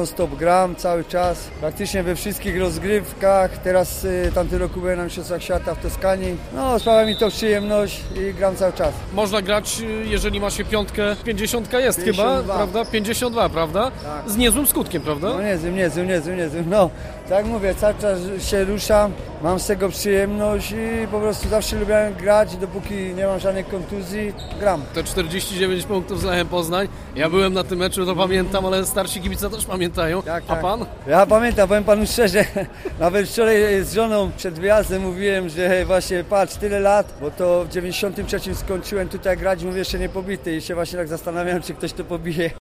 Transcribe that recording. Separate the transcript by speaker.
Speaker 1: non-stop gram cały czas, praktycznie we wszystkich rozgrywkach. Teraz tamty roku byłem na Mistrzostwach Świata w Toskanii. No, sprawia mi to przyjemność i gram cały czas.
Speaker 2: Można grać, jeżeli ma się piątkę, 50 jest
Speaker 1: 52.
Speaker 2: chyba, prawda? 52, prawda?
Speaker 1: Tak.
Speaker 2: Z niezłym skutkiem, prawda?
Speaker 1: No niezłym. No, tak mówię, cały czas się ruszam, mam z tego przyjemność i po prostu zawsze lubiłem grać, dopóki nie mam żadnej kontuzji, gram.
Speaker 2: Te 49 punktów z Lechem Poznań. Ja byłem na tym meczu, to pamiętam, ale starsi kibice też pamiętają.
Speaker 1: Tak,
Speaker 2: A
Speaker 1: tak.
Speaker 2: pan?
Speaker 1: Ja pamiętam, powiem panu szczerze, nawet wczoraj z żoną przed wyjazdem mówiłem, że właśnie patrz, tyle lat, bo to w 93 skończyłem tutaj grać, mówię, jeszcze nie pobity i się właśnie tak zastanawiam, czy ktoś to pobije.